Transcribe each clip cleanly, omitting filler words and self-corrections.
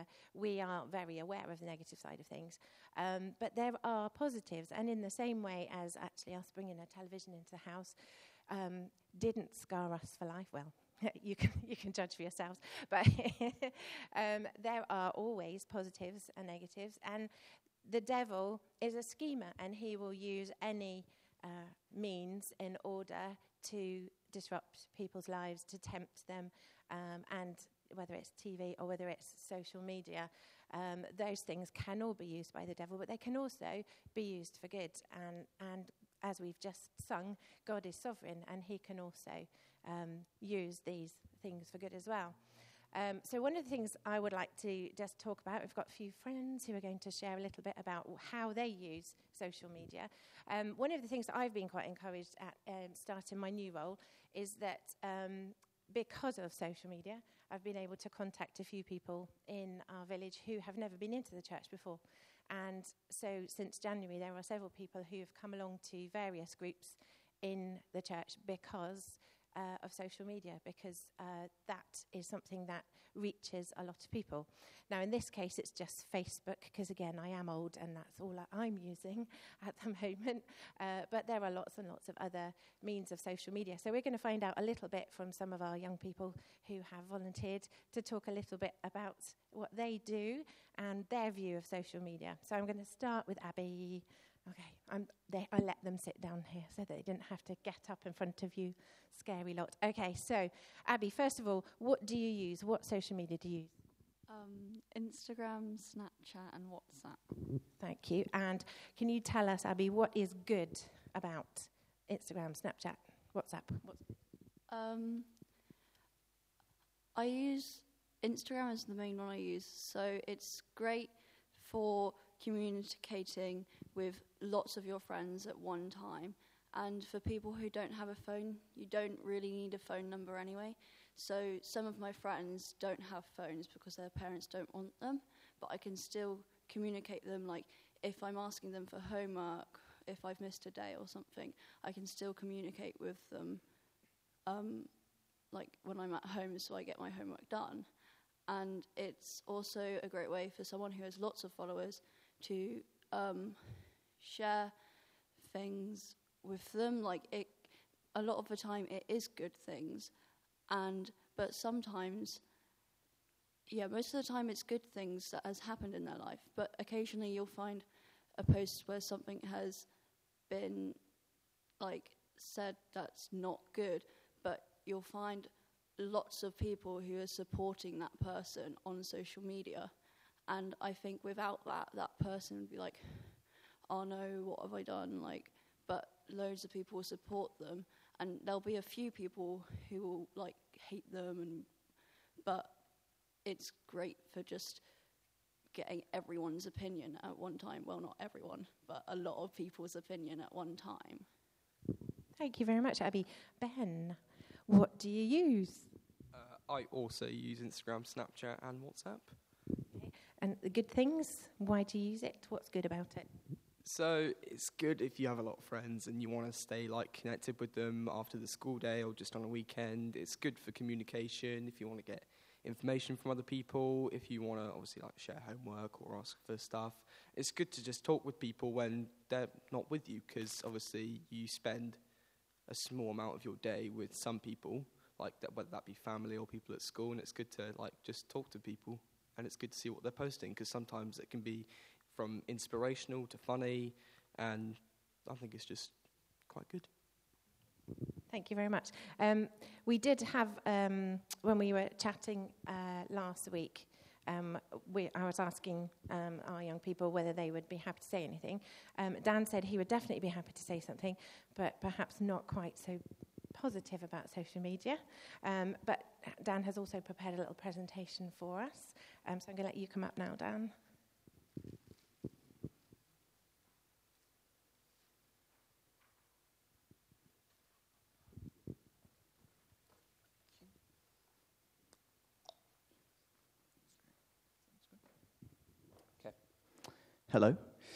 we are very aware of the negative side of things. But there are positives, and in the same way as actually us bringing a television into the house didn't scar us for life. Well, you can judge for yourselves, but there are always positives and negatives, and the devil is a schemer, and he will use any means in order to disrupt people's lives, to tempt them, and whether it's TV or whether it's social media, those things can all be used by the devil, but they can also be used for good. And as we've just sung, God is sovereign, and he can also use these things for good as well. So one of the things I would like to just talk about, we've got a few friends who are going to share a little bit about how they use social media. One of the things that I've been quite encouraged at starting my new role is that because of social media, I've been able to contact a few people in our village who have never been into the church before. And so since January, there are several people who have come along to various groups in the church because of social media, because that is something that reaches a lot of people. Now, in this case, it's just Facebook, because, again, I am old, and that's all I'm using at the moment. But there are lots and lots of other means of social media. So we're going to find out a little bit from some of our young people who have volunteered to talk a little bit about what they do and their view of social media. So I'm going to start with Abby. Okay, I let them sit down here so that they didn't have to get up in front of you, scary lot. Okay, so Abby, first of all, what do you use? What social media do you use? Instagram, Snapchat, and WhatsApp. Thank you. And can you tell us, Abby, what is good about Instagram, Snapchat, WhatsApp? I use Instagram as the main one I use, so it's great for communicating with lots of your friends at one time. And for people who don't have a phone, you don't really need a phone number anyway. So some of my friends don't have phones because their parents don't want them, but I can still communicate them, like if I'm asking them for homework, if I've missed a day or something, I can still communicate with them like when I'm at home, so I get my homework done. And it's also a great way for someone who has lots of followers to share things with them. Like a lot of the time it is good things, but sometimes, most of the time it's good things that has happened in their life. But occasionally you'll find a post where something has been said that's not good, but you'll find lots of people who are supporting that person on social media. And I think without that person would be like, oh no, what have I done? But loads of people will support them, and there'll be a few people who will hate them, but it's great for just getting everyone's opinion at one time. Well, not everyone, but a lot of people's opinion at one time. Thank you very much, Abby. Ben, what do you use? I also use Instagram, Snapchat, and WhatsApp. Okay. And the good things, why do you use it? What's good about it? So it's good if you have a lot of friends and you want to stay connected with them after the school day or just on a weekend. It's good for communication if you want to get information from other people, if you want to obviously share homework or ask for stuff. It's good to just talk with people when they're not with you, because obviously you spend a small amount of your day with some people, whether that be family or people at school, and it's good to just talk to people, and it's good to see what they're posting, because sometimes it can be from inspirational to funny, and I think it's just quite good. Thank you very much. We did have, when we were chatting last week, I was asking our young people whether they would be happy to say anything. Dan said he would definitely be happy to say something, but perhaps not quite so positive about social media. But Dan has also prepared a little presentation for us. So I'm going to let you come up now, Dan. Hello.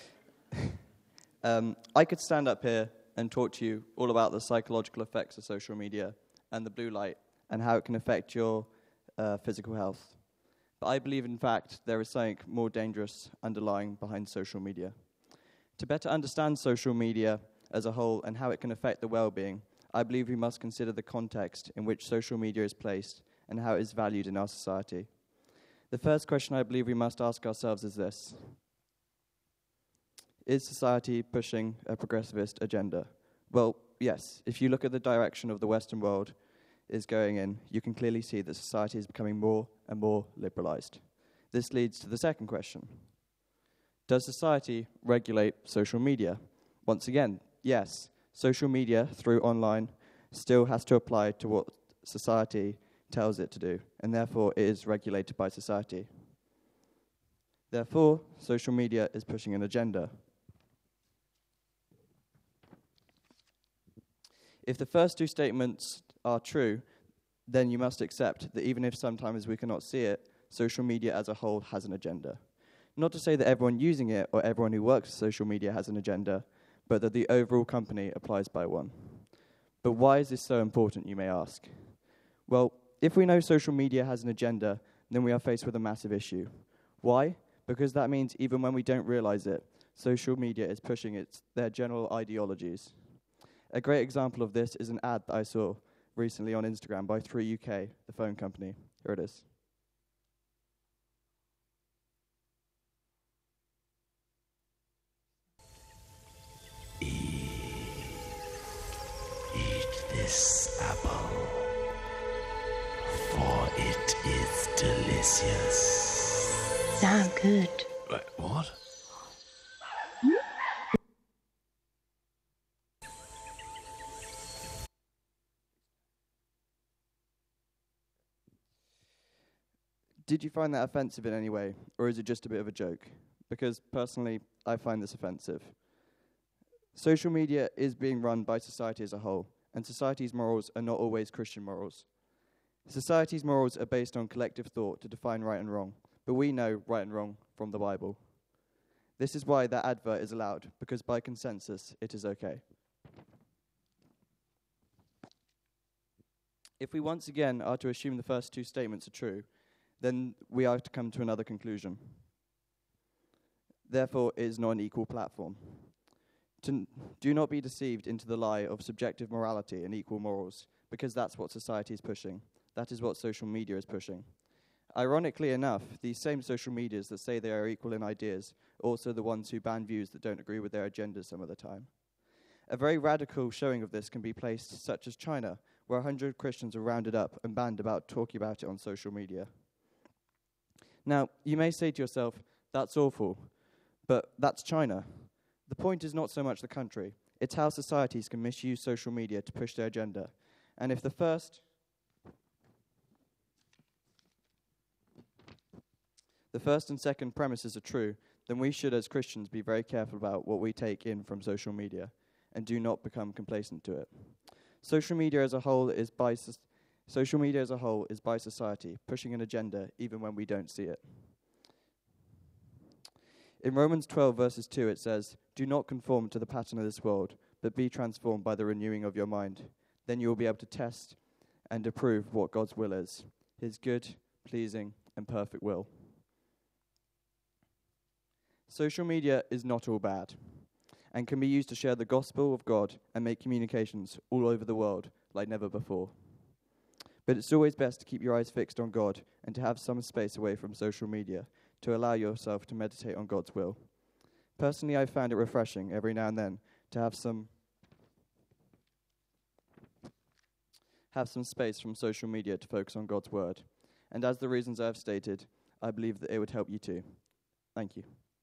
I could stand up here and talk to you all about the psychological effects of social media and the blue light and how it can affect your physical health. But I believe, in fact, there is something more dangerous underlying behind social media. To better understand social media as a whole and how it can affect the well-being, I believe we must consider the context in which social media is placed and how it is valued in our society. The first question I believe we must ask ourselves is this: is society pushing a progressivist agenda? Well, yes. If you look at the direction of the Western world is going in, you can clearly see that society is becoming more and more liberalized. This leads to the second question. Does society regulate social media? Once again, yes. Social media, through online, still has to apply to what society tells it to do, and therefore it is regulated by society. Therefore, social media is pushing an agenda. If the first two statements are true, then you must accept that even if sometimes we cannot see it, social media as a whole has an agenda. Not to say that everyone using it or everyone who works with social media has an agenda, but that the overall company applies by one. But why is this so important, you may ask? Well, if we know social media has an agenda, then we are faced with a massive issue. Why? Because that means even when we don't realize it, social media is pushing their general ideologies. A great example of this is an ad that I saw recently on Instagram by 3UK, the phone company. Here it is. Eat this apple, for it is delicious. Sounds good. Wait, what? Did you find that offensive in any way, or is it just a bit of a joke? Because personally, I find this offensive. Social media is being run by society as a whole, and society's morals are not always Christian morals. Society's morals are based on collective thought to define right and wrong, but we know right and wrong from the Bible. This is why that advert is allowed, because by consensus, it is okay. If we once again are to assume the first two statements are true, then we are to come to another conclusion. Therefore, it is not an equal platform. Do not be deceived into the lie of subjective morality and equal morals, because that's what society is pushing. That is what social media is pushing. Ironically enough, these same social medias that say they are equal in ideas are also the ones who ban views that don't agree with their agendas some of the time. A very radical showing of this can be placed such as China, where 100 Christians are rounded up and banned about talking about it on social media. Now, you may say to yourself, that's awful, but that's China. The point is not so much the country, it's how societies can misuse social media to push their agenda. And if the first and second premises are true, then we should as Christians be very careful about what we take in from social media and do not become complacent to it. Social media as a whole is by society, pushing an agenda even when we don't see it. In Romans 12 verses 2 it says, "Do not conform to the pattern of this world, but be transformed by the renewing of your mind. Then you will be able to test and approve what God's will is, his good, pleasing, and perfect will." Social media is not all bad and can be used to share the gospel of God and make communications all over the world like never before. But it's always best to keep your eyes fixed on God and to have some space away from social media to allow yourself to meditate on God's will. Personally, I found it refreshing every now and then to have some space from social media to focus on God's word. And as the reasons I have stated, I believe that it would help you too. Thank you.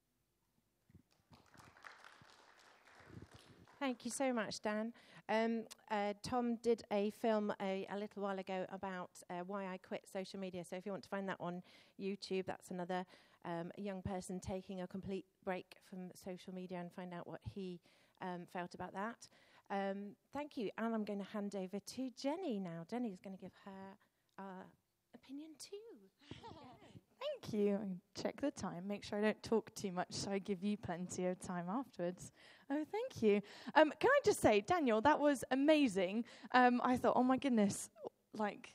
Thank you so much, Dan. Tom did a film a little while ago about why I quit social media. So if you want to find that on YouTube, that's another young person taking a complete break from social media and find out what he felt about that. Thank you. And I'm going to hand over to Jenny now. Jenny's going to give her opinion too. Thank you. Check the time. Make sure I don't talk too much so I give you plenty of time afterwards. Oh, thank you. Can I just say, Daniel, that was amazing. I thought, oh my goodness, like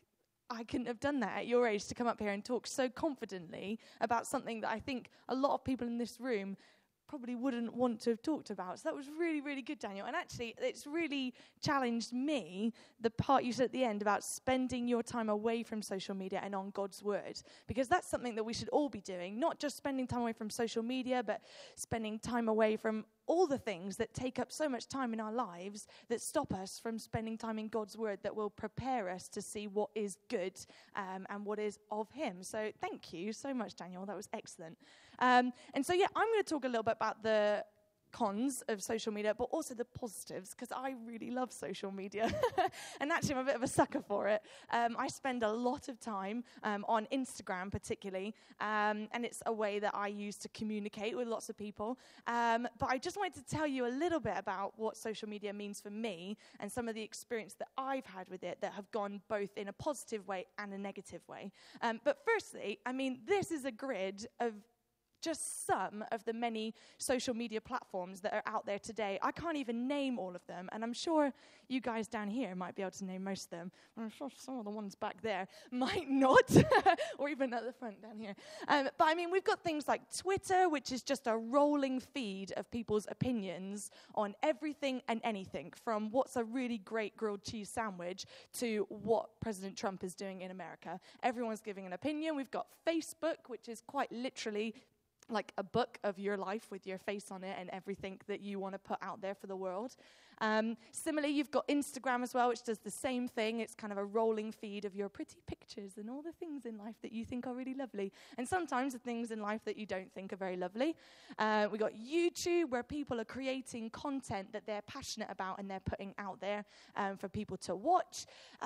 I couldn't have done that at your age, to come up here and talk so confidently about something that I think a lot of people in this room probably wouldn't want to have talked about. So that was really, really good, Daniel. And actually, it's really challenged me, the part you said at the end about spending your time away from social media and on God's word. Because that's something that we should all be doing, not just spending time away from social media, but spending time away from all the things that take up so much time in our lives that stop us from spending time in God's word, that will prepare us to see what is good and what is of him. So thank you so much, Daniel. That was excellent. And so, I'm going to talk a little bit about the cons of social media, but also the positives, because I really love social media. And actually, I'm a bit of a sucker for it. I spend a lot of time on Instagram, particularly, and it's a way that I use to communicate with lots of people. But I just wanted to tell you a little bit about what social media means for me and some of the experience that I've had with it that have gone both in a positive way and a negative way. But firstly, this is a grid of just some of the many social media platforms that are out there today. I can't even name all of them, and I'm sure you guys down here might be able to name most of them. I'm sure some of the ones back there might not, or even at the front down here. But we've got things like Twitter, which is just a rolling feed of people's opinions on everything and anything, from what's a really great grilled cheese sandwich to what President Trump is doing in America. Everyone's giving an opinion. We've got Facebook, which is quite literally like a book of your life with your face on it and everything that you want to put out there for the world. Similarly, you've got Instagram as well, which does the same thing. It's kind of a rolling feed of your pretty pictures and all the things in life that you think are really lovely. And sometimes the things in life that you don't think are very lovely. We've got YouTube, where people are creating content that they're passionate about and they're putting out there for people to watch.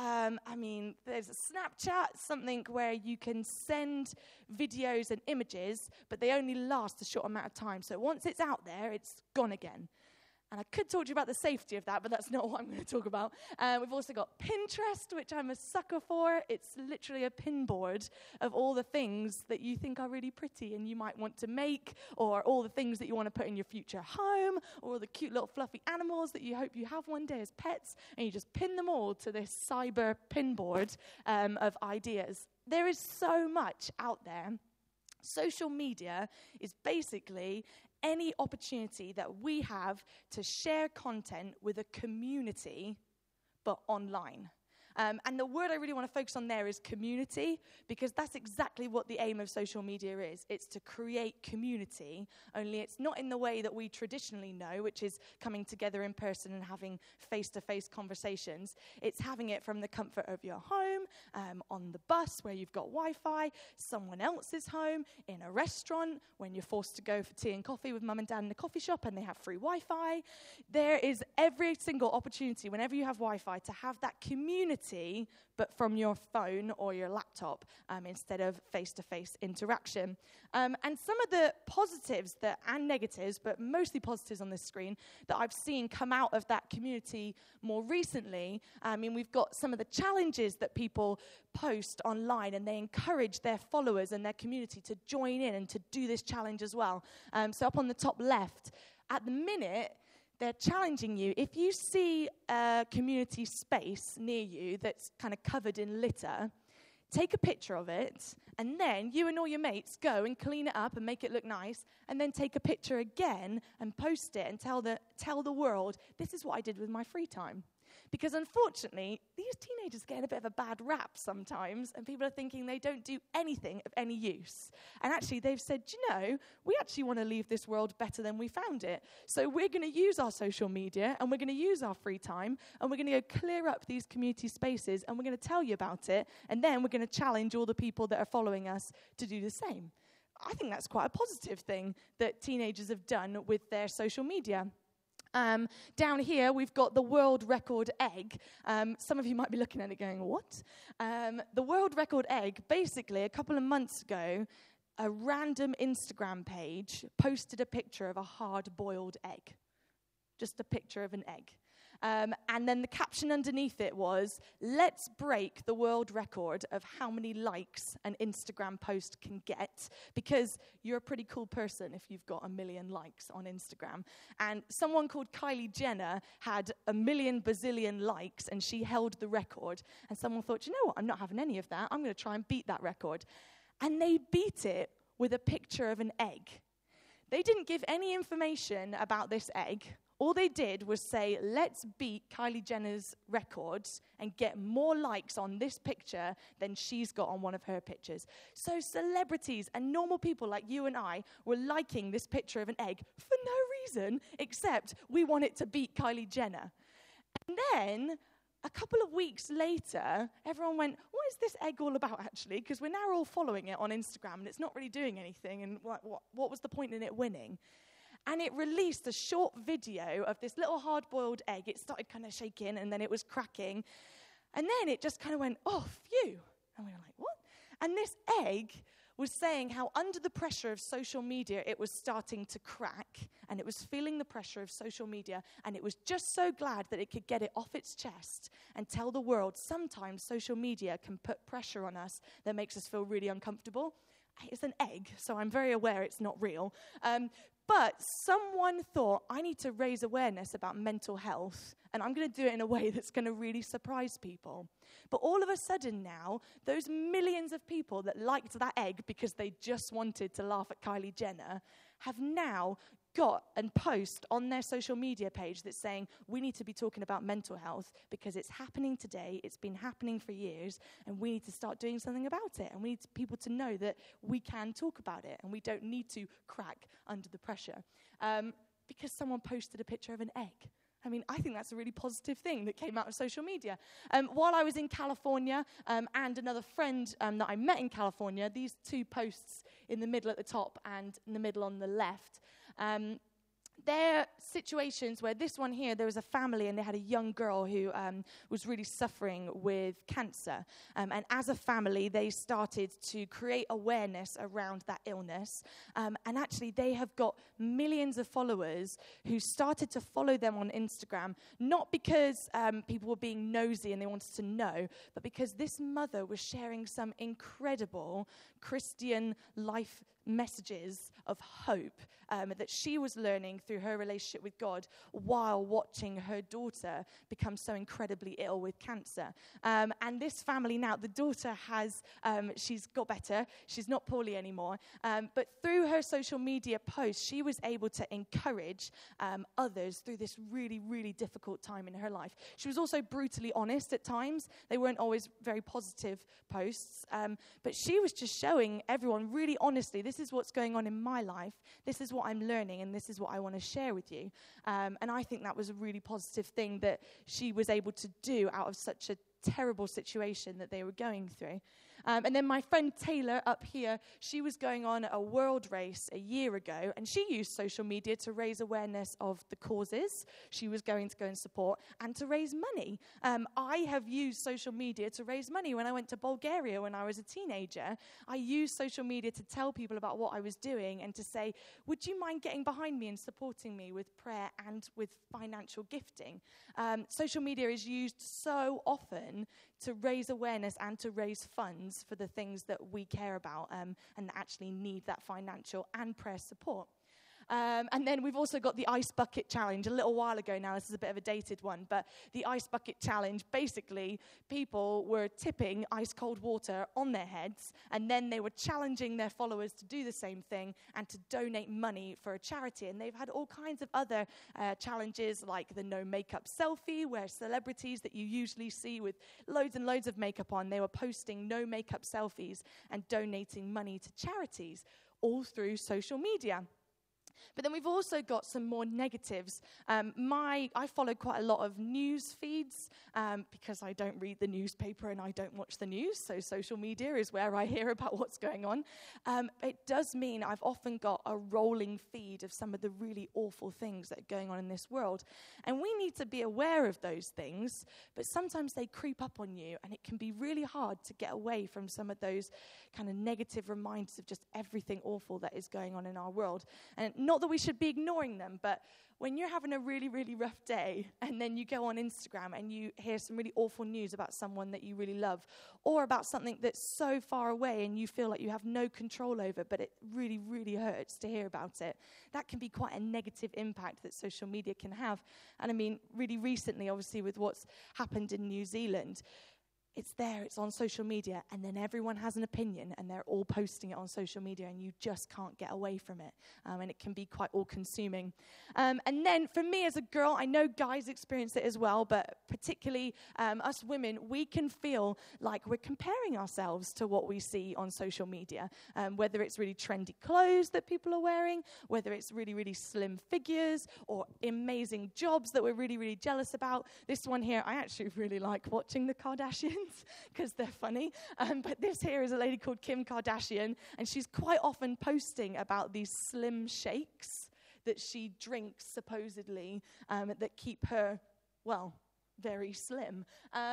There's a Snapchat, something where you can send videos and images, but they only last a short amount of time. So once it's out there, it's gone again. And I could talk to you about the safety of that, but that's not what I'm going to talk about. We've also got Pinterest, which I'm a sucker for. It's literally a pin board of all the things that you think are really pretty and you might want to make, or all the things that you want to put in your future home, or the cute little fluffy animals that you hope you have one day as pets, and you just pin them all to this cyber pin board of ideas. There is so much out there. Social media is basically any opportunity that we have to share content with a community, but online. And the word I really want to focus on there is community, because that's exactly what the aim of social media is. It's to create community, only it's not in the way that we traditionally know, which is coming together in person and having face-to-face conversations. It's having it from the comfort of your home, on the bus where you've got Wi-Fi, someone else's home, in a restaurant, when you're forced to go for tea and coffee with mum and dad in a coffee shop and they have free Wi-Fi. There is every single opportunity, whenever you have Wi-Fi, to have that community, but from your phone or your laptop instead of face-to-face interaction. And some of the positives and negatives, but mostly positives on this screen, that I've seen come out of that community more recently. We've got some of the challenges that people post online, and they encourage their followers and their community to join in and to do this challenge as well. So up on the top left, at the minute, they're challenging you. If you see a community space near you that's kind of covered in litter, take a picture of it, and then you and all your mates go and clean it up and make it look nice, and then take a picture again and post it and tell the world, this is what I did with my free time. Because unfortunately, these teenagers get a bit of a bad rap sometimes, and people are thinking they don't do anything of any use. And actually, they've said, we actually want to leave this world better than we found it. So we're going to use our social media, and we're going to use our free time, and we're going to go clear up these community spaces, and we're going to tell you about it, and then we're going to challenge all the people that are following us to do the same. I think that's quite a positive thing that teenagers have done with their social media. Down here, we've got the world record egg. Some of you might be looking at it going, what? The world record egg, basically, a couple of months ago, a random Instagram page posted a picture of a hard-boiled egg. Just a picture of an egg. And then the caption underneath it was, "Let's break the world record of how many likes an Instagram post can get, because you're a pretty cool person if you've got 1 million likes on Instagram." And someone called Kylie Jenner had 1 million bazillion likes, and she held the record. And someone thought, you know what, I'm not having any of that. I'm going to try and beat that record. And they beat it with a picture of an egg. They didn't give any information about this egg. All they did was say, let's beat Kylie Jenner's records and get more likes on this picture than she's got on one of her pictures. So celebrities and normal people like you and I were liking this picture of an egg for no reason except we want it to beat Kylie Jenner. And then a couple of weeks later, everyone went, what is this egg all about, actually? Because we're now all following it on Instagram, and it's not really doing anything, and what was the point in it winning? And it released a short video of this little hard-boiled egg. It started kind of shaking, and then it was cracking. And then it just kind of went, oh, phew. And we were like, what? And this egg was saying how under the pressure of social media, it was starting to crack, and it was feeling the pressure of social media, and it was just so glad that it could get it off its chest and tell the world sometimes social media can put pressure on us that makes us feel really uncomfortable. It's an egg, so I'm very aware it's not real. But someone thought, I need to raise awareness about mental health, and I'm going to do it in a way that's going to really surprise people. But all of a sudden now, those millions of people that liked that egg because they just wanted to laugh at Kylie Jenner have now got a post on their social media page that's saying, we need to be talking about mental health because it's happening today, it's been happening for years, and we need to start doing something about it. And we need people to know that we can talk about it, and we don't need to crack under the pressure. Because someone posted a picture of an egg. I mean, I think that's a really positive thing that came out of social media. While I was in California, and another friend that I met in California, these two posts in the middle at the top and in the middle on the left, they're situations where this one here, there was a family and they had a young girl who was really suffering with cancer. And as a family, they started to create awareness around that illness. And actually, they have got millions of followers who started to follow them on Instagram, not because people were being nosy and they wanted to know, but because this mother was sharing some incredible Christian life messages of hope that she was learning through her relationship with God while watching her daughter become so incredibly ill with cancer. And this family now, the daughter has, she's got better. She's not poorly anymore. But through her social media posts, she was able to encourage others through this really, really difficult time in her life. She was also brutally honest at times. They weren't always very positive posts. But she was just showing everyone really honestly, this is what's going on in my life. This is what I'm learning, and this is what I want to share with you. And I think that was a really positive thing that she was able to do out of such a terrible situation that they were going through. And then my friend Taylor up here, she was going on a world race a year ago, and she used social media to raise awareness of the causes she was going to go and support and to raise money. I have used social media to raise money when I went to Bulgaria when I was a teenager. I used social media to tell people about what I was doing and to say, would you mind getting behind me and supporting me with prayer and with financial gifting? Social media is used so often to raise awareness and to raise funds for the things that we care about and actually need that financial and prayer support. And then we've also got the Ice Bucket Challenge. A little while ago now, this is a bit of a dated one, but the Ice Bucket Challenge, basically, people were tipping ice-cold water on their heads, and then they were challenging their followers to do the same thing and to donate money for a charity. And they've had all kinds of other challenges, like the no makeup selfie, where celebrities that you usually see with loads and loads of makeup on, they were posting no makeup selfies and donating money to charities, all through social media. But then we've also got some more negatives. I follow quite a lot of news feeds because I don't read the newspaper and I don't watch the news, so social media is where I hear about what's going on. It does mean I've often got a rolling feed of some of the really awful things that are going on in this world. And we need to be aware of those things, but sometimes they creep up on you, and it can be really hard to get away from some of those kind of negative reminders of just everything awful that is going on in our world. And not that we should be ignoring them, but when you're having a really, really rough day and then you go on Instagram and you hear some really awful news about someone that you really love or about something that's so far away and you feel like you have no control over, but it really, really hurts to hear about it, that can be quite a negative impact that social media can have. And I mean, really recently, obviously, with what's happened in New Zealand, it's there, it's on social media, and then everyone has an opinion, and they're all posting it on social media, and you just can't get away from it, and it can be quite all-consuming. And then, for me as a girl, I know guys experience it as well, but particularly us women, we can feel like we're comparing ourselves to what we see on social media, whether it's really trendy clothes that people are wearing, whether it's really, really slim figures, or amazing jobs that we're really, really jealous about. This one here, I actually really like watching the Kardashians, because they're funny. But this here is a lady called Kim Kardashian, and she's quite often posting about these slim shakes that she drinks, supposedly, that keep her, well, very slim.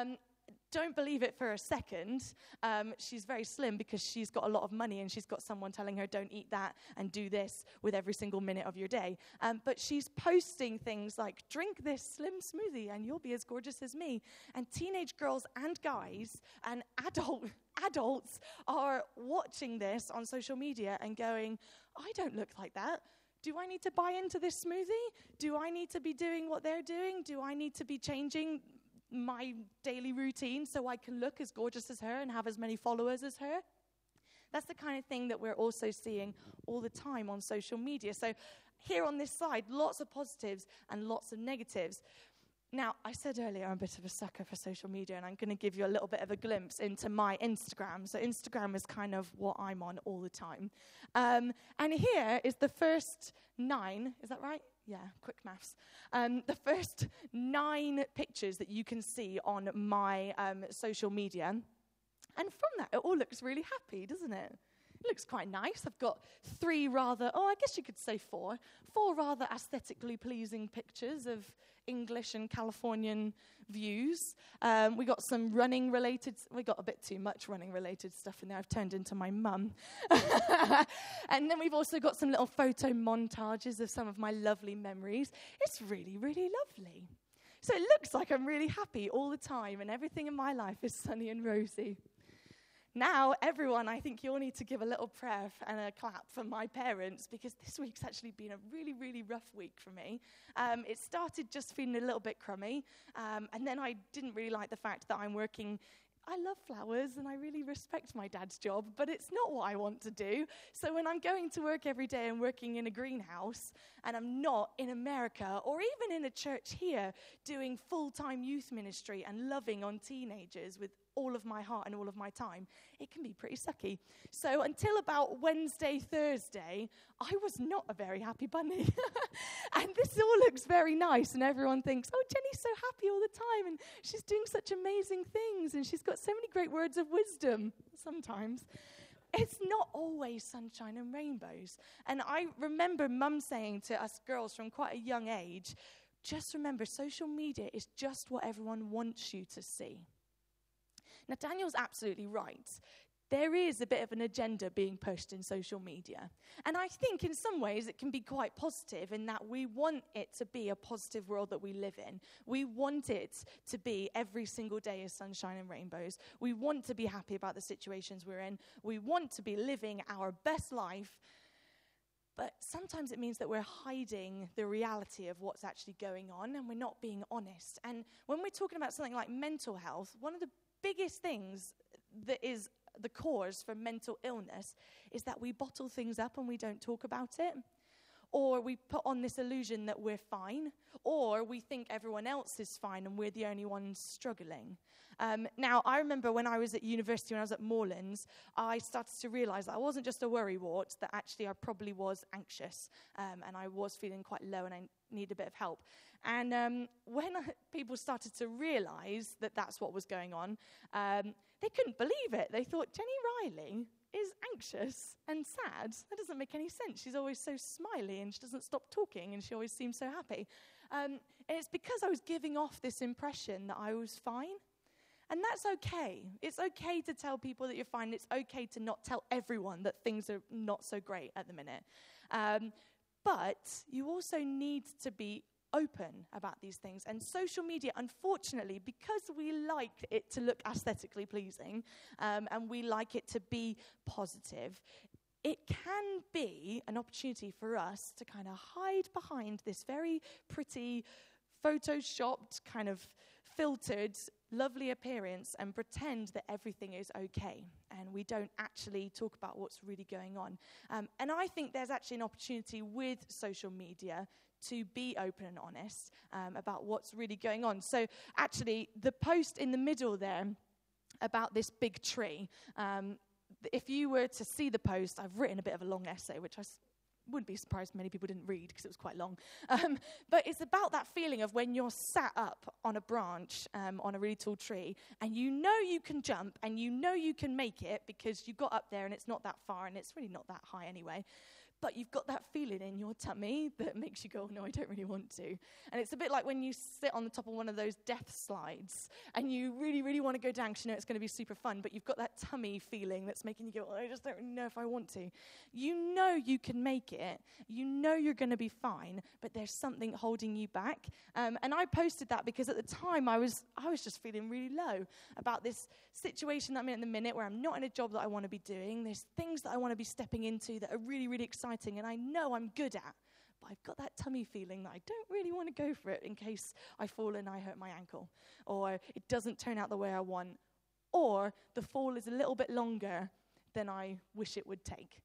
Don't believe it for a second. She's very slim because she's got a lot of money and she's got someone telling her, don't eat that and do this with every single minute of your day. But she's posting things like, drink this slim smoothie and you'll be as gorgeous as me. And teenage girls and guys and adults are watching this on social media and going, I don't look like that. Do I need to buy into this smoothie? Do I need to be doing what they're doing? Do I need to be changing my daily routine so I can look as gorgeous as her and have as many followers as her? That's the kind of thing that we're also seeing all the time on social media. So here on this side, lots of positives and lots of negatives. Now, I said earlier I'm a bit of a sucker for social media, and I'm going to give you a little bit of a glimpse into my Instagram. So Instagram is kind of what I'm on all the time. And here is the first 9, is that right? Yeah, quick maths. The first 9 pictures that you can see on my social media. And from that, it all looks really happy, doesn't it? It looks quite nice. I've got 3 rather, I guess you could say 4 rather aesthetically pleasing pictures of English and Californian views. We got some running-related, we got a bit too much running-related stuff in there. I've turned into my mum. And then we've also got some little photo montages of some of my lovely memories. It's really, really lovely. So it looks like I'm really happy all the time, and everything in my life is sunny and rosy. Now, everyone, I think you all need to give a little prayer and a clap for my parents, because this week's actually been a really, really rough week for me. It started just feeling a little bit crummy, and then I didn't really like the fact that I'm working. I love flowers and I really respect my dad's job, but it's not what I want to do. So when I'm going to work every day and working in a greenhouse, and I'm not in America or even in a church here doing full-time youth ministry and loving on teenagers with all of my heart and all of my time, it can be pretty sucky. So until about Wednesday, Thursday, I was not a very happy bunny. And this all looks very nice, and everyone thinks, oh, Jenny's so happy all the time, and she's doing such amazing things, and she's got so many great words of wisdom sometimes. It's not always sunshine and rainbows. And I remember Mum saying to us girls from quite a young age, just remember, social media is just what everyone wants you to see. Now, Daniel's absolutely right. There is a bit of an agenda being pushed in social media. And I think in some ways it can be quite positive in that we want it to be a positive world that we live in. We want it to be every single day is sunshine and rainbows. We want to be happy about the situations we're in. We want to be living our best life. But sometimes it means that we're hiding the reality of what's actually going on, and we're not being honest. And when we're talking about something like mental health, one of the biggest things that is the cause for mental illness is that we bottle things up and we don't talk about it. Or we put on this illusion that we're fine, or we think everyone else is fine and we're the only ones struggling. Now, I remember when I was at university, when I was at Moorlands, I started to realize that I wasn't just a worrywart, that actually I probably was anxious, and I was feeling quite low and I needed a bit of help. And when people started to realize that that's what was going on, they couldn't believe it. They thought, Jenny Riley is anxious and sad. That doesn't make any sense. She's always so smiley and she doesn't stop talking and she always seems so happy. And it's because I was giving off this impression that I was fine. And that's okay. It's okay to tell people that you're fine. It's okay to not tell everyone that things are not so great at the minute. But you also need to be open about these things. And social media, unfortunately, because we like it to look aesthetically pleasing, and we like it to be positive, it can be an opportunity for us to kind of hide behind this very pretty, photoshopped, kind of filtered, lovely appearance and pretend that everything is okay. And we don't actually talk about what's really going on. And I think there's actually an opportunity with social media to be open and honest about what's really going on. So actually, the post in the middle there about this big tree, if you were to see the post, I've written a bit of a long essay, which I wouldn't be surprised many people didn't read because it was quite long. But it's about that feeling of when you're sat up on a branch on a really tall tree and you know you can jump and you know you can make it because you got up there and it's not that far and it's really not that high anyway. But you've got that feeling in your tummy that makes you go, no, I don't really want to. And it's a bit like when you sit on the top of one of those death slides and you really, really want to go down because you know it's going to be super fun, but you've got that tummy feeling that's making you go, oh, I just don't really know if I want to. You know you can make it. You know you're going to be fine, but there's something holding you back. And I posted that because at the time I was just feeling really low about this situation that I'm in at the minute where I'm not in a job that I want to be doing. There's things that I want to be stepping into that are really, really exciting and I know I'm good at, but I've got that tummy feeling that I don't really want to go for it in case I fall and I hurt my ankle, or it doesn't turn out the way I want, or the fall is a little bit longer than I wish it would take.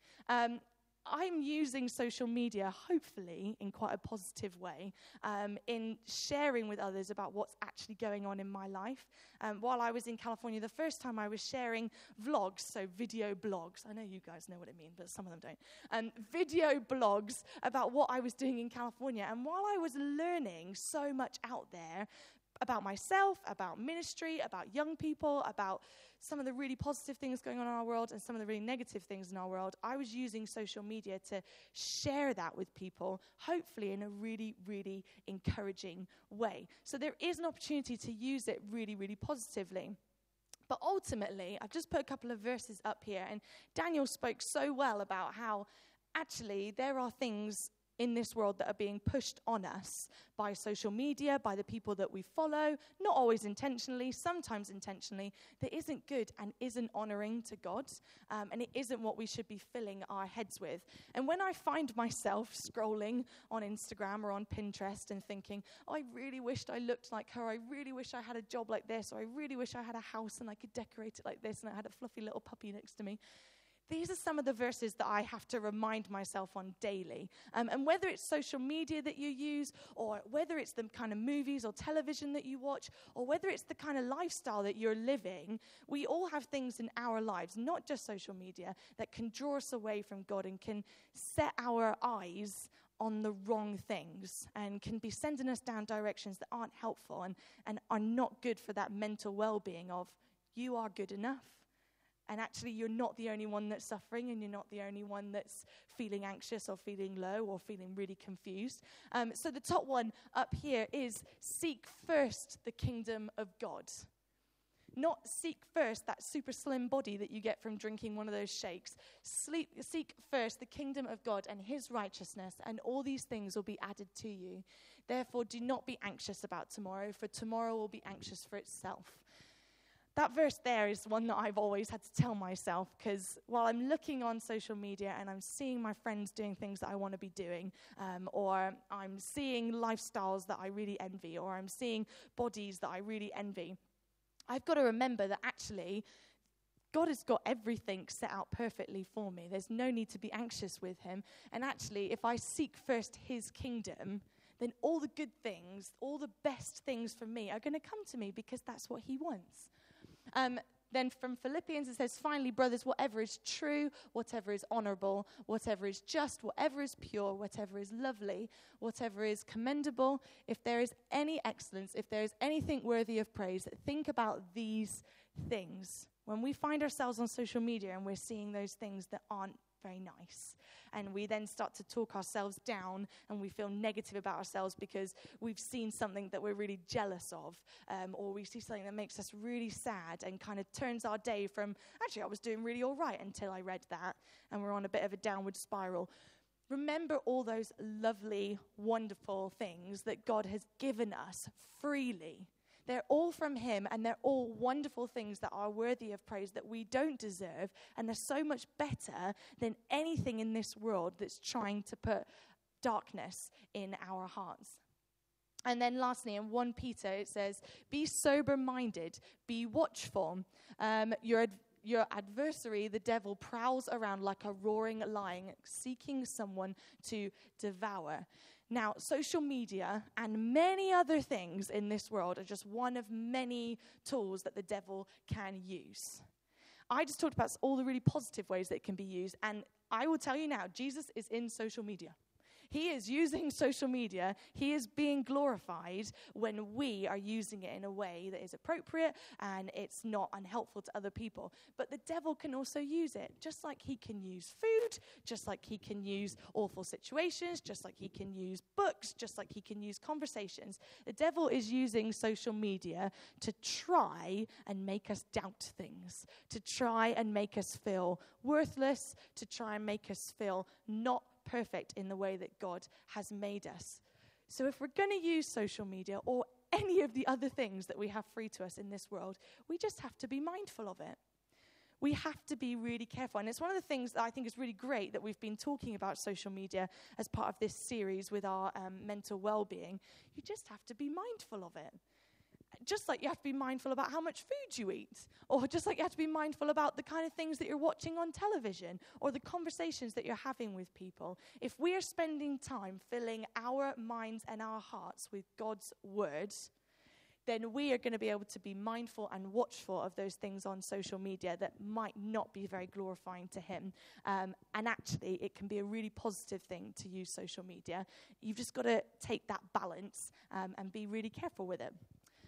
I'm using social media, hopefully, in quite a positive way, in sharing with others about what's actually going on in my life. While I was in California, the first time I was sharing vlogs, so video blogs. I know you guys know what it means, but some of them don't. Video blogs about what I was doing in California. And while I was learning so much out there about myself, about ministry, about young people, about some of the really positive things going on in our world and some of the really negative things in our world, I was using social media to share that with people, hopefully in a really, really encouraging way. So there is an opportunity to use it really, really positively. But ultimately, I've just put a couple of verses up here, and Daniel spoke so well about how actually there are things in this world that are being pushed on us by social media, by the people that we follow, not always intentionally, sometimes intentionally, that isn't good and isn't honoring to God, and it isn't what we should be filling our heads with. And when I find myself scrolling on Instagram or on Pinterest and thinking, oh, I really wished I looked like her, I really wish I had a job like this, or I really wish I had a house and I could decorate it like this and I had a fluffy little puppy next to me, these are some of the verses that I have to remind myself on daily. And whether it's social media that you use, or whether it's the kind of movies or television that you watch, or whether it's the kind of lifestyle that you're living, we all have things in our lives, not just social media, that can draw us away from God and can set our eyes on the wrong things and can be sending us down directions that aren't helpful and are not good for that mental well-being of, you are good enough. And actually, you're not the only one that's suffering, and you're not the only one that's feeling anxious or feeling low or feeling really confused. So the top one up here is seek first the kingdom of God. Not seek first that super slim body that you get from drinking one of those shakes. Seek first the kingdom of God and his righteousness, and all these things will be added to you. Therefore, do not be anxious about tomorrow, for tomorrow will be anxious for itself. That verse there is one that I've always had to tell myself, because while I'm looking on social media and I'm seeing my friends doing things that I want to be doing, or I'm seeing lifestyles that I really envy, or I'm seeing bodies that I really envy, I've got to remember that actually God has got everything set out perfectly for me. There's no need to be anxious with him. And actually, if I seek first his kingdom, then all the good things, all the best things for me are going to come to me, because that's what he wants. Then from Philippians it says, finally, brothers, whatever is true, whatever is honorable, whatever is just, whatever is pure, whatever is lovely, whatever is commendable, if there is any excellence, if there is anything worthy of praise, think about these things. When we find ourselves on social media and we're seeing those things that aren't very nice, and we then start to talk ourselves down and we feel negative about ourselves because we've seen something that we're really jealous of, or we see something that makes us really sad and kind of turns our day from, actually, I was doing really all right until I read that, and we're on a bit of a downward spiral. remember all those lovely, wonderful things that God has given us freely. They're all from him, and they're all wonderful things that are worthy of praise that we don't deserve, and they're so much better than anything in this world that's trying to put darkness in our hearts. And then lastly, in 1 Peter, it says, be sober-minded, be watchful. Your adversary, the devil, prowls around like a roaring lion, seeking someone to devour. Now, social media and many other things in this world are just one of many tools that the devil can use. I just talked about all the really positive ways that it can be used, and I will tell you now, Jesus is in social media. He is using social media. He is being glorified when we are using it in a way that is appropriate and it's not unhelpful to other people. But the devil can also use it, just like he can use food, just like he can use awful situations, just like he can use books, just like he can use conversations. The devil is using social media to try and make us doubt things, to try and make us feel worthless, to try and make us feel not perfect in the way that God has made us. So if we're going to use social media or any of the other things that we have free to us in this world, we just have to be mindful of it. We have to be really careful. And it's one of the things that I think is really great that we've been talking about social media as part of this series with our mental well-being. You just have to be mindful of it. Just like you have to be mindful about how much food you eat, or just like you have to be mindful about the kind of things that you're watching on television, or the conversations that you're having with people. If we are spending time filling our minds and our hearts with God's words, then we are going to be able to be mindful and watchful of those things on social media that might not be very glorifying to him. And actually, it can be a really positive thing to use social media. You've just got to take that balance and be really careful with it.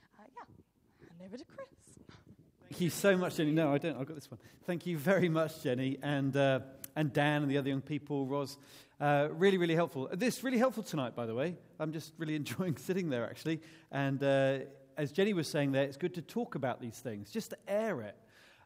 And over to Chris. Thank you so much, Jenny. No, I don't. I've got this one. Thank you very much, Jenny, and Dan and the other young people, Roz. Really, really helpful. This really helpful tonight, by the way. I'm just really enjoying sitting there, actually. And as Jenny was saying there, it's good to talk about these things, just to air it.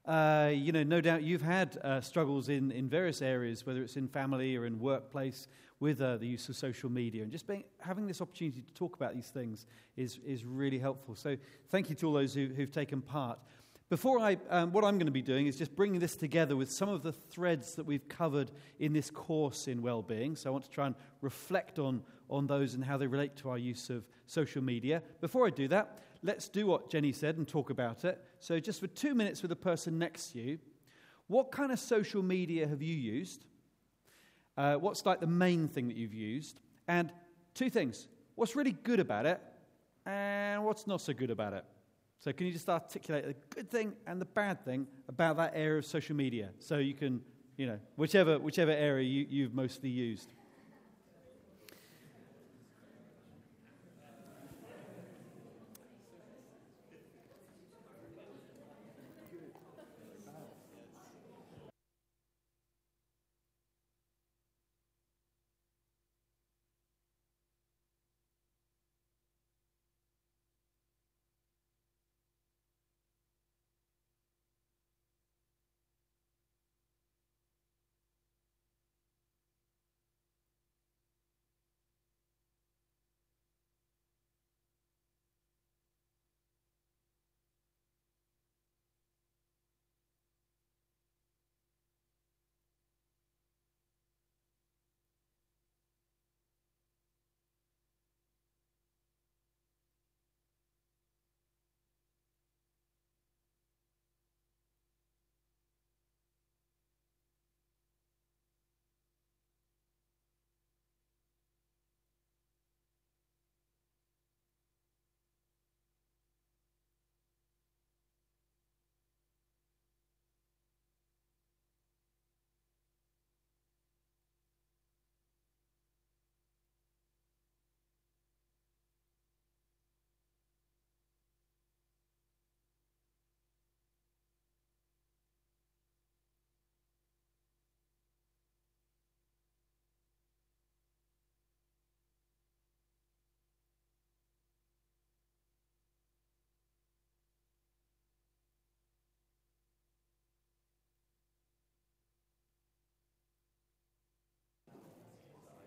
No doubt you've had struggles in various areas, whether it's in family or in workplace, with the use of social media. And just having this opportunity to talk about these things is really helpful. So thank you to all those who've taken part. Before what I'm going to be doing is just bringing this together with some of the threads that we've covered in this course in well-being. So I want to try and reflect on those and how they relate to our use of social media. Before I do that, let's do what Jenny said and talk about it. So just for 2 minutes with the person next to you, what kind of social media have you used? What's like the main thing that you've used? And 2 things. What's really good about it and what's not so good about it? So can you just articulate the good thing and the bad thing about that area of social media? So you can, whichever area you've mostly used.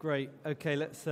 Great. Okay, let's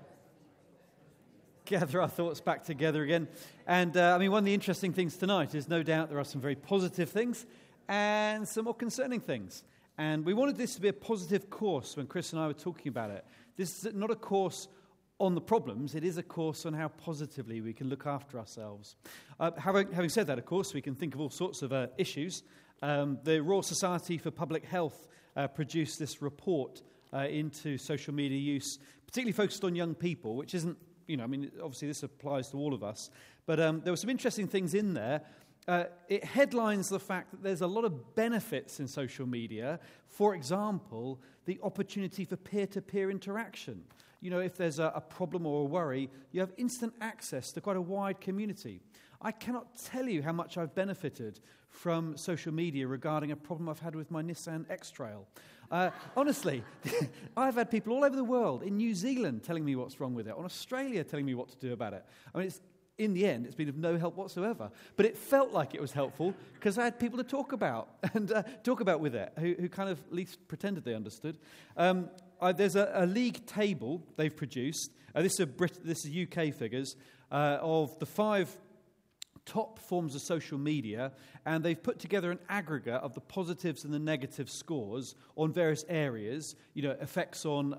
gather our thoughts back together again. And one of the interesting things tonight is no doubt there are some very positive things and some more concerning things. And we wanted this to be a positive course when Chris and I were talking about it. This is not a course on the problems, it is a course on how positively we can look after ourselves. Having said that, of course, we can think of all sorts of issues. The Royal Society for Public Health produced this report into social media use, particularly focused on young people, which isn't, obviously this applies to all of us. But there were some interesting things in there. It headlines the fact that there's a lot of benefits in social media. For example, the opportunity for peer-to-peer interaction. If there's a problem or a worry, you have instant access to quite a wide community. I cannot tell you how much I've benefited from social media regarding a problem I've had with my Nissan X-Trail. Honestly, I've had people all over the world, in New Zealand telling me what's wrong with it, in Australia telling me what to do about it. In the end, it's been of no help whatsoever. But it felt like it was helpful because I had people to talk about with it, who kind of at least pretended they understood. There's a league table they've produced. This is UK figures of the 5 top forms of social media, and they've put together an aggregate of the positives and the negative scores on various areas. Effects on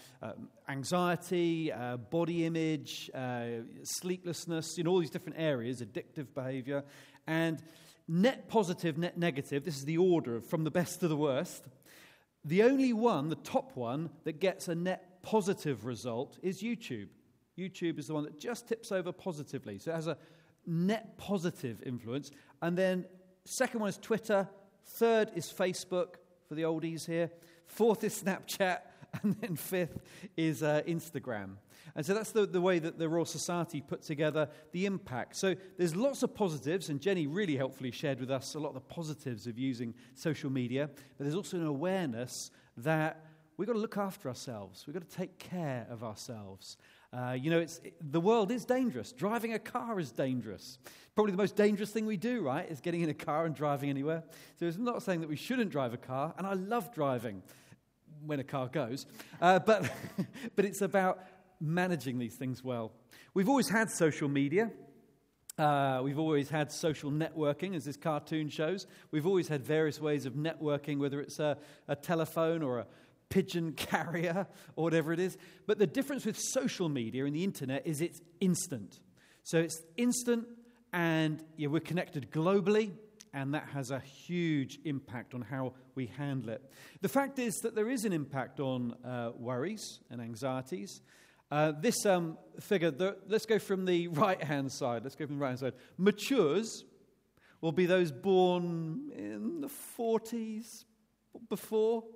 anxiety, body image, sleeplessness, all these different areas, addictive behavior, and net positive, net negative. This is the order from the best to the worst. The only one, the top one, that gets a net positive result is YouTube. YouTube is the one that just tips over positively. So it has a net positive influence. And then second one is Twitter. Third is Facebook, for the oldies here. Fourth is Snapchat. And then fifth is Instagram. And so that's the way that the Royal Society put together the impact. So there's lots of positives, and Jenny really helpfully shared with us a lot of the positives of using social media. But there's also an awareness that we've got to look after ourselves. We've got to take care of ourselves. The world is dangerous. Driving a car is dangerous. Probably the most dangerous thing we do, right, is getting in a car and driving anywhere. So it's not saying that we shouldn't drive a car, and I love driving when a car goes. But it's about managing these things well. We've always had social media. We've always had social networking, as this cartoon shows. We've always had various ways of networking, whether it's a telephone or a pigeon carrier or whatever it is. But the difference with social media and the internet is it's instant. So it's instant, and we're connected globally, and that has a huge impact on how we handle it. The fact is that there is an impact on worries and anxieties. This figure, let's go from the right-hand side. Matures will be those born in the 40s, before.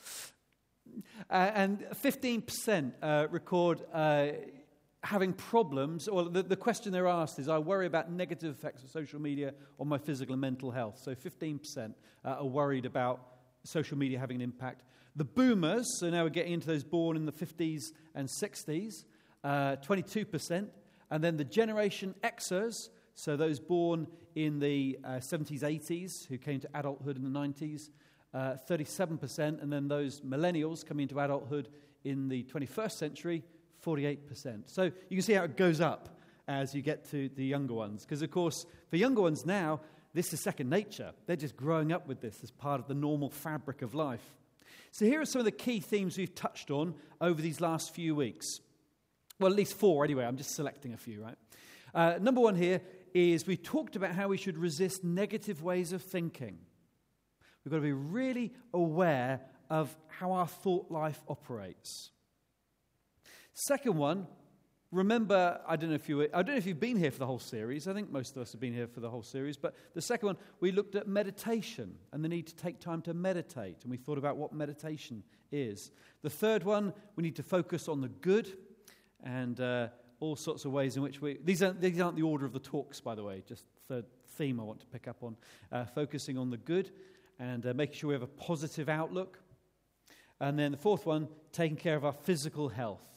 And 15% record having problems, or the question they're asked is, I worry about negative effects of social media on my physical and mental health. So 15% are worried about social media having an impact. The boomers, so now we're getting into those born in the 50s and 60s, 22%. And then the Generation Xers, so those born in the 70s, 80s, who came to adulthood in the 90s, 37%. And then those millennials coming into adulthood in the 21st century, 48%. So you can see how it goes up as you get to the younger ones. Because, of course, for younger ones now, this is second nature. They're just growing up with this as part of the normal fabric of life. So here are some of the key themes we've touched on over these last few weeks. Well, at least 4 anyway. I'm just selecting a few, right? Number 1 here is we talked about how we should resist negative ways of thinking. We've got to be really aware of how our thought life operates. Second one, remember, I don't know if you've been here for the whole series. I think most of us have been here for the whole series. But the second one, we looked at meditation and the need to take time to meditate. And we thought about what meditation is. The third one, we need to focus on the good and all sorts of ways in which these aren't the order of the talks, by the way. Just third theme I want to pick up on. Focusing on the good and making sure we have a positive outlook. And then the fourth one, taking care of our physical health.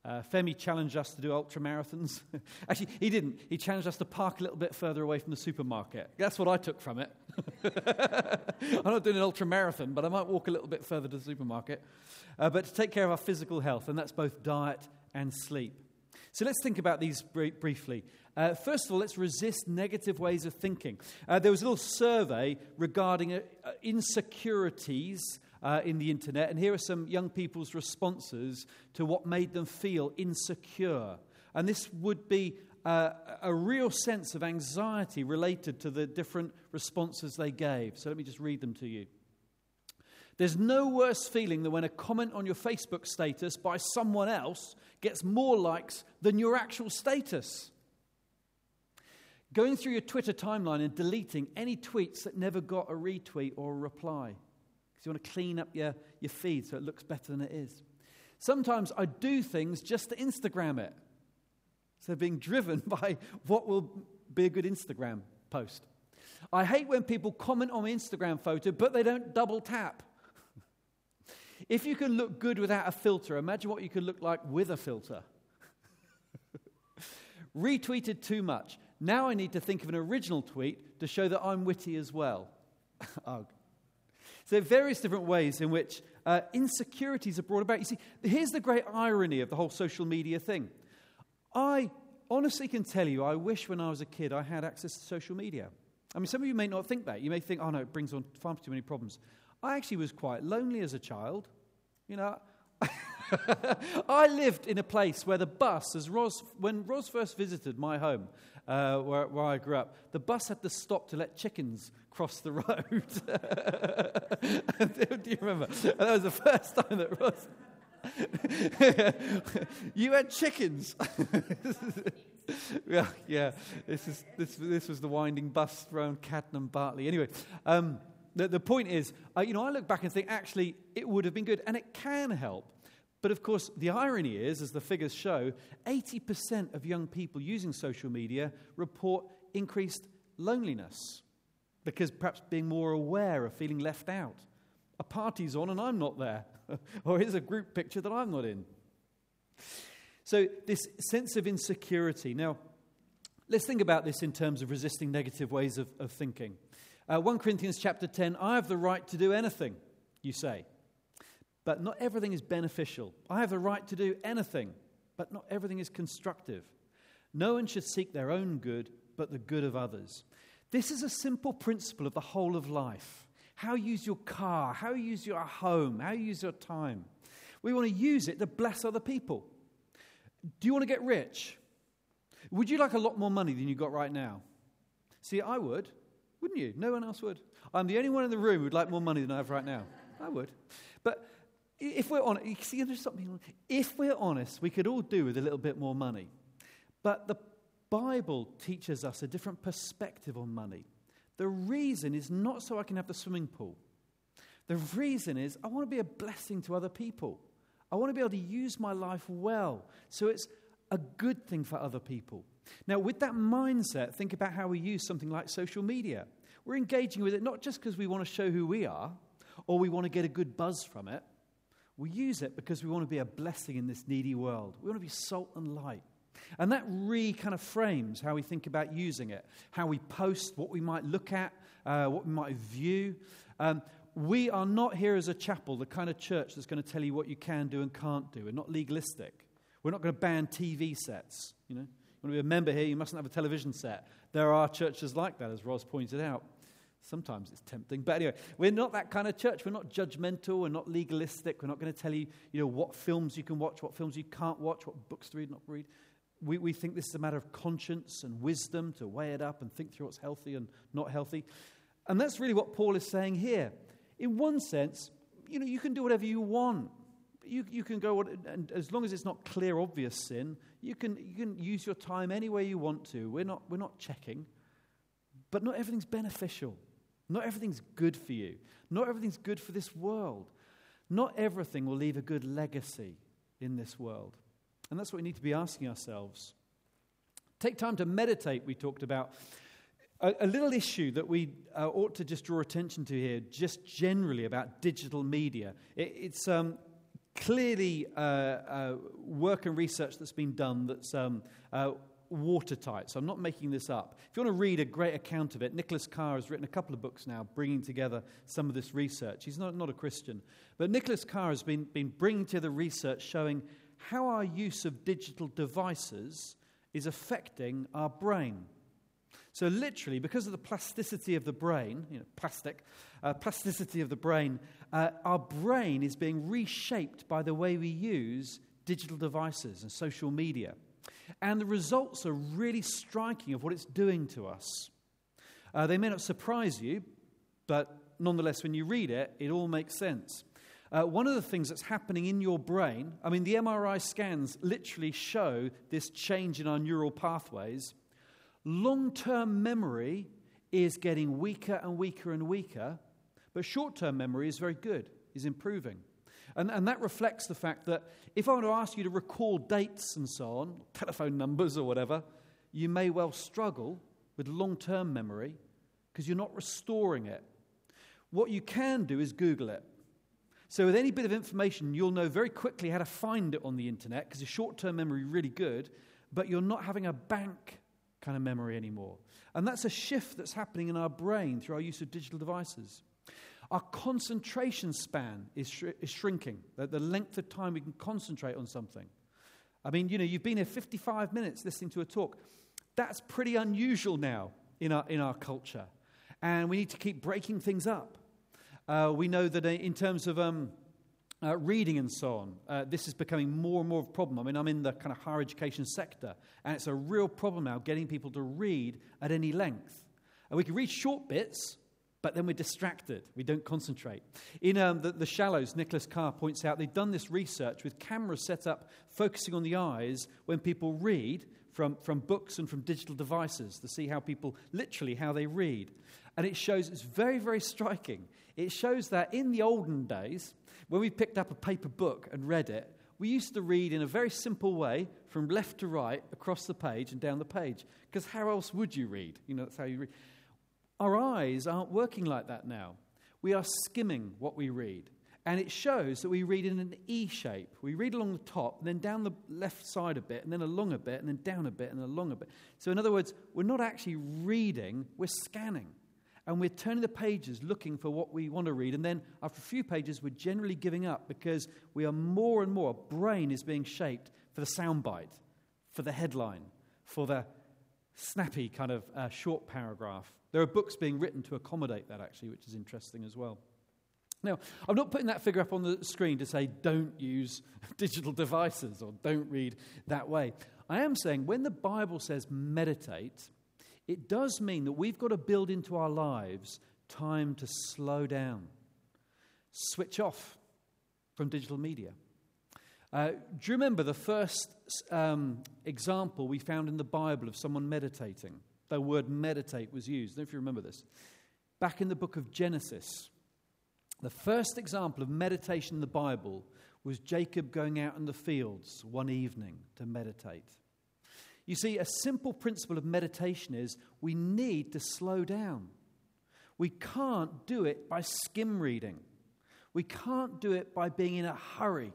Femi challenged us to do ultra marathons. Actually, he didn't. He challenged us to park a little bit further away from the supermarket. That's what I took from it. I'm not doing an ultra marathon, but I might walk a little bit further to the supermarket. But to take care of our physical health, and that's both diet and sleep. So let's think about these briefly. First of all, let's resist negative ways of thinking. There was a little survey regarding insecurities in the internet, and here are some young people's responses to what made them feel insecure. And this would be a real sense of anxiety related to the different responses they gave. So let me just read them to you. There's no worse feeling than when a comment on your Facebook status by someone else gets more likes than your actual status. Going through your Twitter timeline and deleting any tweets that never got a retweet or a reply. Because you want to clean up your feed so it looks better than it is. Sometimes I do things just to Instagram it. So being driven by what will be a good Instagram post. I hate when people comment on my Instagram photo, but they don't double tap. If you can look good without a filter, imagine what you could look like with a filter. Retweeted too much. Now I need to think of an original tweet to show that I'm witty as well. So various different ways in which insecurities are brought about. You see, here's the great irony of the whole social media thing. I honestly can tell you, I wish when I was a kid I had access to social media. I mean, some of you may not think that. You may think, oh no, it brings on far too many problems. I actually was quite lonely as a child. You know, I lived in a place where the bus, when Ros first visited my home, where I grew up, the bus had to stop to let chickens cross the road. Do you remember? And that was the first time that Ros... You had chickens. yeah. This was the winding bus around Cadnam Bartley. Anyway, the point is, I look back and think, actually, it would have been good, and it can help. But of course, the irony is, as the figures show, 80% of young people using social media report increased loneliness because perhaps being more aware of feeling left out. A party's on and I'm not there. Or here's a group picture that I'm not in. So this sense of insecurity. Now, let's think about this in terms of resisting negative ways of thinking. 1 Corinthians chapter 10, I have the right to do anything, you say. But not everything is beneficial. I have the right to do anything, but not everything is constructive. No one should seek their own good, but the good of others. This is a simple principle of the whole of life. How you use your car, how you use your home, how you use your time. We want to use it to bless other people. Do you want to get rich? Would you like a lot more money than you got right now? See, I would. Wouldn't you? No one else would. I'm the only one in the room who'd like more money than I have right now. I would. But if we're honest, you see, there's something. If we're honest, we could all do with a little bit more money. But the Bible teaches us a different perspective on money. The reason is not so I can have the swimming pool. The reason is I want to be a blessing to other people. I want to be able to use my life well, so it's a good thing for other people. Now, with that mindset, think about how we use something like social media. We're engaging with it not just because we want to show who we are, or we want to get a good buzz from it. We use it because we want to be a blessing in this needy world. We want to be salt and light. And that kind of frames how we think about using it, how we post, what we might look at, what we might view. We are not here as a chapel, the kind of church that's going to tell you what you can do and can't do. We're not legalistic. We're not going to ban TV sets. You want to be a member here, you mustn't have a television set. There are churches like that, as Ros pointed out. Sometimes it's tempting. But anyway, we're not that kind of church. We're not judgmental. We're not legalistic. We're not going to tell you, what films you can watch, what films you can't watch, what books to read, not read. We think this is a matter of conscience and wisdom to weigh it up and think through what's healthy and not healthy. And that's really what Paul is saying here. In one sense, you can do whatever you want. You can go, and as long as it's not clear, obvious sin, you can use your time any way you want to. We're not checking. But not everything's beneficial. Not everything's good for you. Not everything's good for this world. Not everything will leave a good legacy in this world. And that's what we need to be asking ourselves. Take time to meditate, we talked about. A little issue that we ought to just draw attention to here, just generally about digital media. It's clearly work and research that's been done that's watertight. So I'm not making this up. If you want to read a great account of it, Nicholas Carr has written a couple of books now bringing together some of this research. He's not a Christian. But Nicholas Carr has been bringing together research showing how our use of digital devices is affecting our brain. So literally, because of the plasticity of the brain, plasticity of the brain, our brain is being reshaped by the way we use digital devices and social media. And the results are really striking of what it's doing to us. They may not surprise you, but nonetheless, when you read it, it all makes sense. One of the things that's happening in your brain, the MRI scans literally show this change in our neural pathways. Long-term memory is getting weaker and weaker and weaker, but short-term memory is very good, is improving. And that reflects the fact that if I were to ask you to recall dates and so on, telephone numbers or whatever, you may well struggle with long-term memory because you're not restoring it. What you can do is Google it. So with any bit of information, you'll know very quickly how to find it on the internet because your short-term memory is really good, but you're not having a bank kind of memory anymore. And that's a shift that's happening in our brain through our use of digital devices. Our concentration span is shrinking, the length of time we can concentrate on something. You've been here 55 minutes listening to a talk. That's pretty unusual now in our culture. And we need to keep breaking things up. We know that in terms of reading and so on, this is becoming more and more of a problem. I'm in the kind of higher education sector, and it's a real problem now getting people to read at any length. And we can read short bits, but then we're distracted. We don't concentrate. In the Shallows, Nicholas Carr points out they've done this research with cameras set up focusing on the eyes when people read from books and from digital devices to see how people, literally how they read. And it shows, it's very, very striking. It shows that in the olden days, when we picked up a paper book and read it, we used to read in a very simple way from left to right across the page and down the page. Because how else would you read? That's how you read. Our eyes aren't working like that now. We are skimming what we read. And it shows that we read in an E shape. We read along the top, and then down the left side a bit, and then along a bit, and then down a bit, and along a bit. So in other words, we're not actually reading, we're scanning. And we're turning the pages looking for what we want to read. And then after a few pages, we're generally giving up because we are more and more, our brain is being shaped for the soundbite, for the headline, for the snappy kind of short paragraph. There are books being written to accommodate that, actually, which is interesting as well. Now, I'm not putting that figure up on the screen to say don't use digital devices or don't read that way. I am saying when the Bible says meditate, it does mean that we've got to build into our lives time to slow down, switch off from digital media. Do you remember the first example we found in the Bible of someone meditating? The word meditate was used. I don't know if you remember this. Back in the book of Genesis, the first example of meditation in the Bible was Jacob going out in the fields one evening to meditate. You see, a simple principle of meditation is we need to slow down. We can't do it by skim reading. We can't do it by being in a hurry.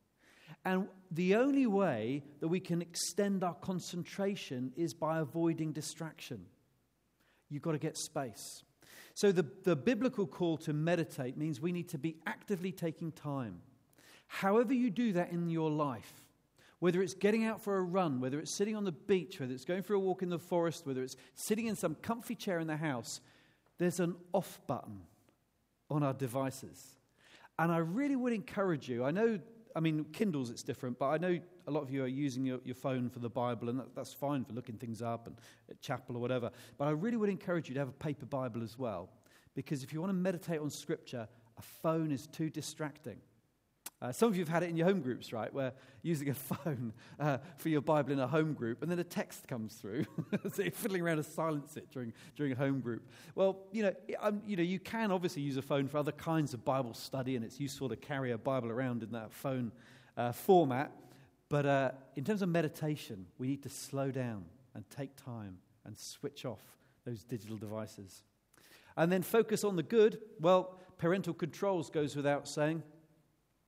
And the only way that we can extend our concentration is by avoiding distraction. You've got to get space. So the biblical call to meditate means we need to be actively taking time. However you do that in your life, whether it's getting out for a run, whether it's sitting on the beach, whether it's going for a walk in the forest, whether it's sitting in some comfy chair in the house, there's an off button on our devices. And I really would encourage you, Kindles it's different, but I know a lot of you are using your phone for the Bible, and that's fine for looking things up and at chapel or whatever. But I really would encourage you to have a paper Bible as well, because if you want to meditate on Scripture, a phone is too distracting. Some of you have had it in your home groups, right, where using a phone for your Bible in a home group, and then a text comes through, so you're fiddling around to silence it during a home group. Well, you can obviously use a phone for other kinds of Bible study, and it's useful to carry a Bible around in that phone format. But in terms of meditation, we need to slow down and take time and switch off those digital devices. And then focus on the good. Well, parental controls goes without saying.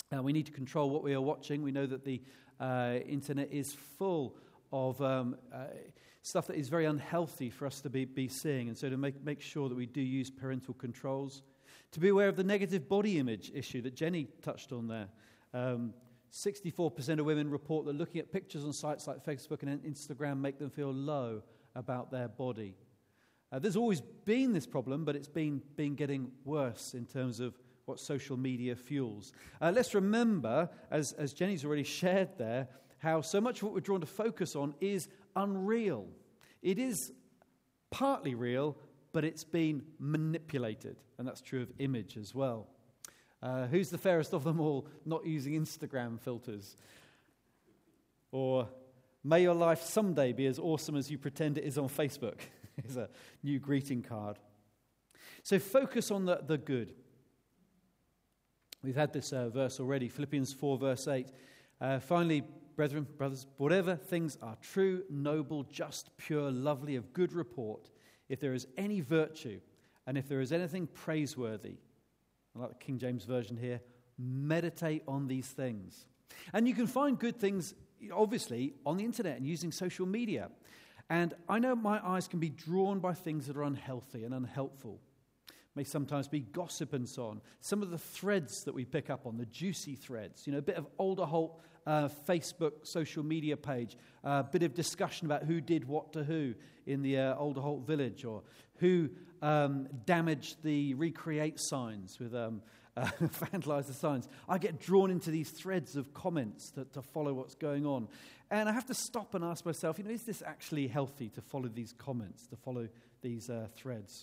We need to control what we are watching. We know that the internet is full of stuff that is very unhealthy for us to be seeing. And so to make sure that we do use parental controls. To be aware of the negative body image issue that Jenny touched on there. 64% of women report that looking at pictures on sites like Facebook and Instagram make them feel low about their body. There's always been this problem, but it's been getting worse in terms of what social media fuels. Let's remember, as Jenny's already shared there, how so much of what we're drawn to focus on is unreal. It is partly real, but it's been manipulated, and that's true of image as well. Who's the fairest of them all not using Instagram filters? Or, may your life someday be as awesome as you pretend it is on Facebook. Is a new greeting card. So focus on the good. We've had this verse already, Philippians 4 verse 8. Finally, brethren, brothers, whatever things are true, noble, just, pure, lovely, of good report, if there is any virtue, and if there is anything praiseworthy, I like the King James Version here, meditate on these things. And you can find good things, obviously, on the internet and using social media. And I know my eyes can be drawn by things that are unhealthy and unhelpful. May sometimes be gossip and so on. Some of the threads that we pick up on, the juicy threads, a bit of Alderholt Facebook social media page, a bit of discussion about who did what to who in the Alderholt village, or who damaged the Recreate signs with vandalize the signs. I get drawn into these threads of comments to follow what's going on. And I have to stop and ask myself, is this actually healthy to follow these comments, to follow these threads?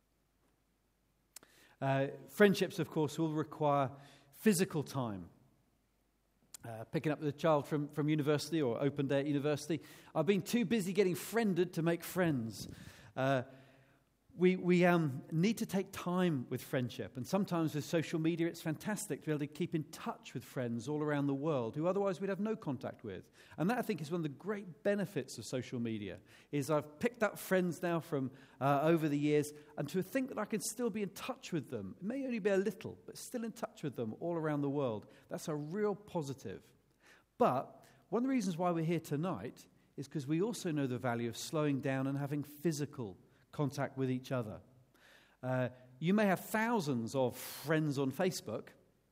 Friendships, of course, will require physical time. Picking up the child from university or open day at university, I've been too busy getting friended to make friends. We need to take time with friendship. And sometimes with social media, it's fantastic to be able to keep in touch with friends all around the world who otherwise we'd have no contact with. And that, I think, is one of the great benefits of social media, is I've picked up friends now from over the years, and to think that I can still be in touch with them, it may only be a little, but still in touch with them all around the world. That's a real positive. But one of the reasons why we're here tonight is because we also know the value of slowing down and having physical contact with each other. You may have thousands of friends on Facebook,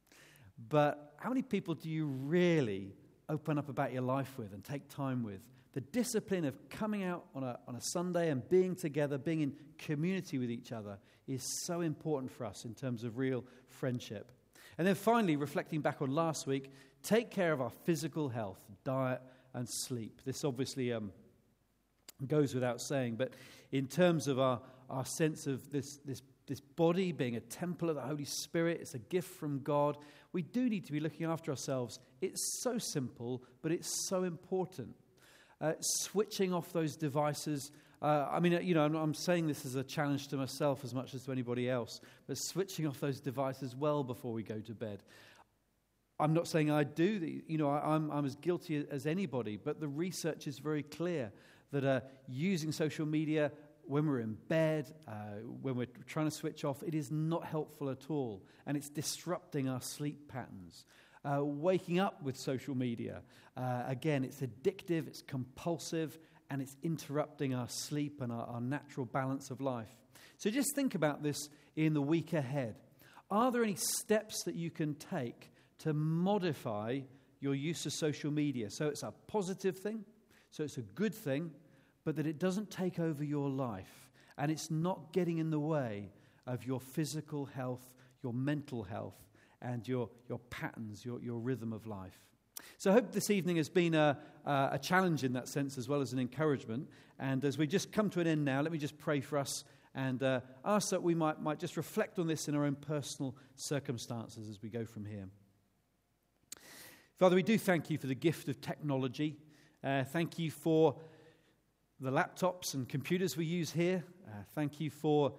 but how many people do you really open up about your life with and take time with? The discipline of coming out on a Sunday and being together, being in community with each other, is so important for us in terms of real friendship. And then finally, reflecting back on last week, take care of our physical health, diet and sleep. This obviously goes without saying, but in terms of our sense of this body being a temple of the Holy Spirit, it's a gift from God, we do need to be looking after ourselves. It's so simple, but it's so important. Switching off those devices. I'm saying this as a challenge to myself as much as to anybody else, but switching off those devices well before we go to bed. I'm not saying I do. I'm as guilty as anybody, but the research is very clear that using social media when we're in bed, when we're trying to switch off, it is not helpful at all, and it's disrupting our sleep patterns. Waking up with social media, again, it's addictive, it's compulsive, and it's interrupting our sleep and our natural balance of life. So just think about this in the week ahead. Are there any steps that you can take to modify your use of social media? So it's a positive thing, so it's a good thing, but that it doesn't take over your life, and it's not getting in the way of your physical health, your mental health, and your patterns, your rhythm of life. So I hope this evening has been a challenge in that sense, as well as an encouragement. And as we just come to an end now, let me just pray for us and ask that we might just reflect on this in our own personal circumstances as we go from here. Father, we do thank you for the gift of technology. Thank you for the laptops and computers we use here. Thank you for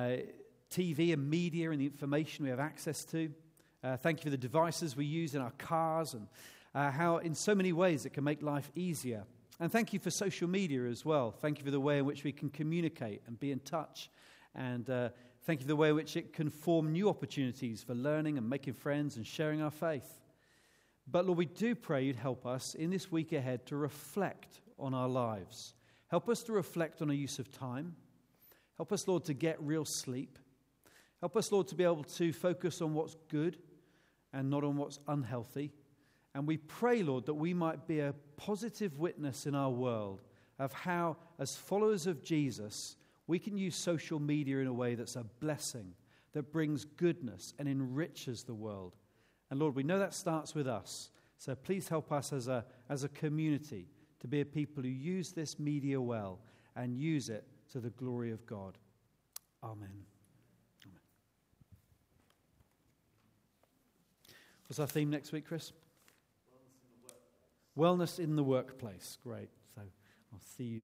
TV and media and the information we have access to. Thank you for the devices we use in our cars and how in so many ways it can make life easier. And thank you for social media as well. Thank you for the way in which we can communicate and be in touch. And thank you for the way in which it can form new opportunities for learning and making friends and sharing our faith. But Lord, we do pray you'd help us in this week ahead to reflect on our lives. Help us to reflect on our use of time. Help us, Lord, to get real sleep. Help us, Lord, to be able to focus on what's good and not on what's unhealthy. And we pray, Lord, that we might be a positive witness in our world of how, as followers of Jesus, we can use social media in a way that's a blessing, that brings goodness and enriches the world. And Lord, we know that starts with us. So please help us as a community to be a people who use this media well and use it to the glory of God. Amen. What's our theme next week, Chris? Wellness in the workplace. Great. So I'll see you.